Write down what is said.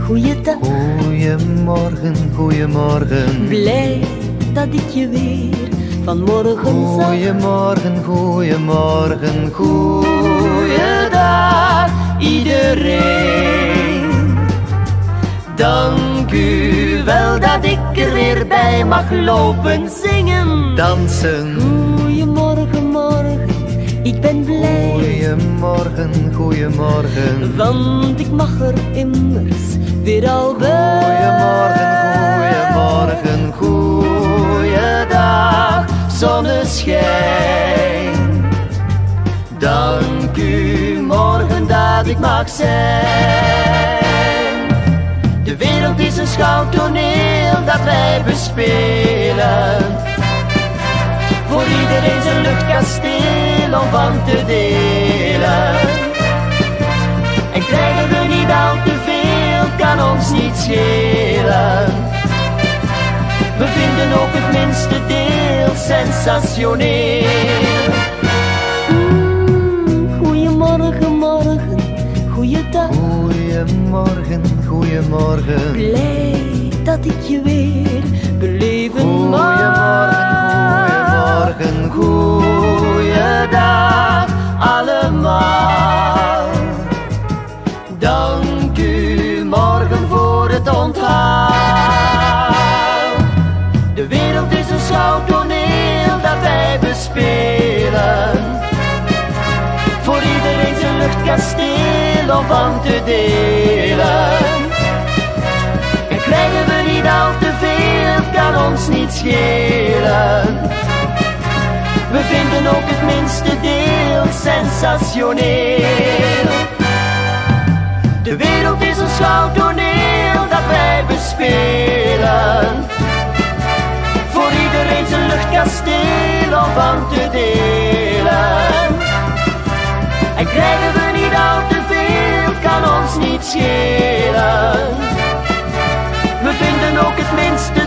goeiedag. Goeiemorgen, goeiemorgen. Blij dat ik je weer vanmorgen zag. Goeiemorgen, goeiemorgen, Goeiedag iedereen. Dank u wel dat ik er weer bij mag lopen zingen. dansen. Goeiemorgen, morgen, ik ben blij. Goeiemorgen, goeiemorgen. Want ik mag er immers weer al bij. Goeiemorgen, goeiemorgen, goeiedag, zonneschijn. Dank u morgen dat ik mag zijn. De wereld is een schouwtoneel dat wij bespelen. Voor iedereen zijn luchtkasteel om van te delen. En krijgen we niet al te veel, kan ons niet schelen. We vinden ook het minste deel sensationeel. Goeiemorgen, morgen, goeiedag. Goeiemorgen, goeiemorgen. Blij dat ik je weer beleven mag. Goeiemorgen, goeiedag Allemaal. Dank u morgen voor het onthaal. De wereld is een schouwtoneel dat wij bespelen. Voor iedereen zijn luchtkasteel om van te delen. En krijgen we niet al te veel, kan ons niet schelen. We vinden ook het minste deel sensationeel. De wereld is een schouwtoneel dat wij bespelen. Voor iedereen zijn luchtkasteel om van te delen. En krijgen we niet al te veel, kan ons niet schelen. We vinden ook het minste